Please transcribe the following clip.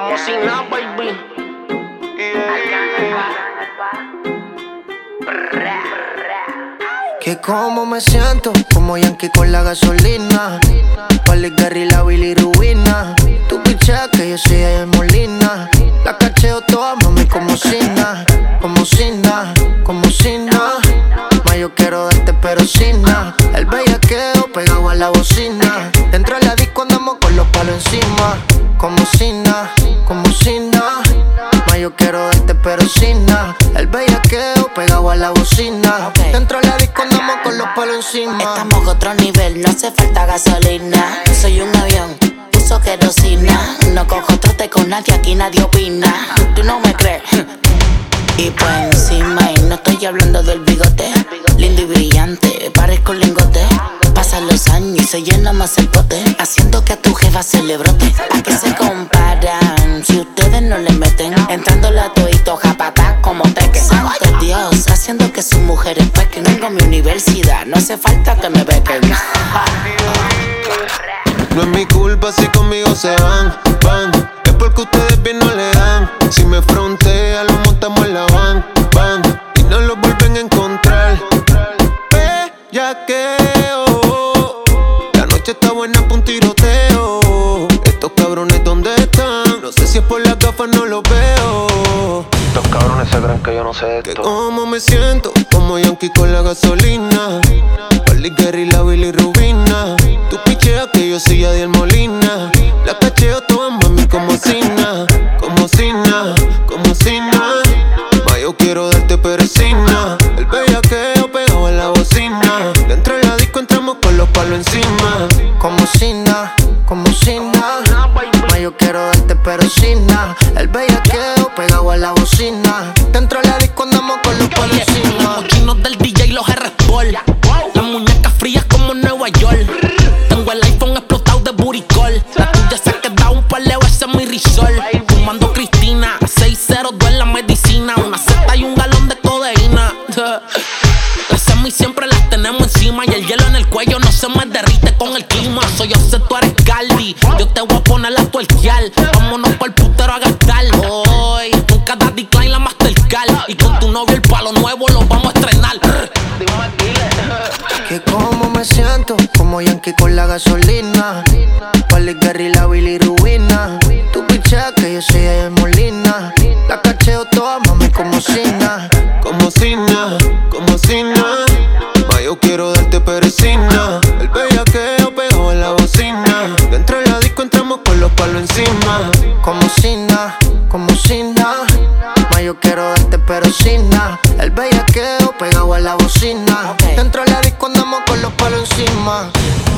Como si nada, baby. Que como me siento, como Yankee con la gasolina. Pali Gary, la bilirrubina. Tu pichea que yo soy de Molina. La cacheo toda, mami, como si nada. Como si nada, como si nada. Ma, yo quiero darte pero sin nada. El bellaqueo pegado a la bocina. Dentro de la disco andamos con los palos encima. Como si nada, como si nada. Ma, yo quiero darte pero sin nada. El bellaqueo pegado a la bocina. Dentro de la disco andamos con los palos encima. Estamos a otro nivel, no hace falta gasolina. Soy un avión, uso querosina. No cojo trote con nadie, aquí nadie opina. Tú no me crees. Y por encima, y no estoy hablando del bigote. Lindo y brillante, parezco un lingote. Pasan los años y se llena más el pote, haciendo que a tu jefa se le brote. ¿A qué se comparan si ustedes no le meten? Entrando la toito japata como Tekken. Santo Dios, haciendo que sus mujeres pequen. Tengo mi universidad, no hace falta que me bequen. No es mi culpa si conmigo se van. Es porque ustedes bien no le dan. Si me frontea, lo montamos en la van. Y no lo vuelven a encontrar. Bellaqueo. La noche está buena pa' un tiroteo. Estos cabrones, ¿dónde están? No sé si es por las gafas, no los veo. Estos cabrones se creen que yo no sé de Que esto. como me siento, como Yankee con la gasolina. Pali Gary, la bilirrubina. Tu pichea que yo soy Adiel Molina. La cacheo toda, mami, como si nada. Como si nada, como si nada. Ma, yo quiero darte pero sin nada. El bellaqueo pegado en la bocina. Dentro de la disco entramos con los palos encima. Como si nada, como si nada. Ma, yo quiero darte pero sin nada. El bellaqueo pegado a la bocina. Dentro de la disco andamos con los palos encima. Los chinos del DJ y los R-Sport. Las muñecas frías como Nueva York. Tengo el iPhone explotado de buricol. La tuya se ha quedado un par de veces en mi risol. Fumando Cristina, 602 en la medicina. Una seta y un galón de codeína. Las semis siempre las tenemos encima. Y el hielo en el cuello no se me derrite con el clima. Soy yo sé, tú eres Caldi. Yo te voy a poner a tuerquear. Vámonos pa'l putero a gastar. Hoy, con cada decline la Mastercard. Y con tu novio el palo nuevo lo vamos a estrenar. Que como me siento, como Yankee con la gasolina. Pali Gary, la bilirrubina. Tu pichea que yo soy de Molina. La cacheo toda, mami, como si nada. Como si nada, como si nada. Ma, yo quiero darte pero sin nada. El bellaqueo pegado en la bocina. Dentro de la disco entramos con los palos encima. Como si nada, como si nada. Ma, yo quiero darte pero sin nada. El bellaqueo pegado a la bocina. Dentro de la disco andamos con los palos encima.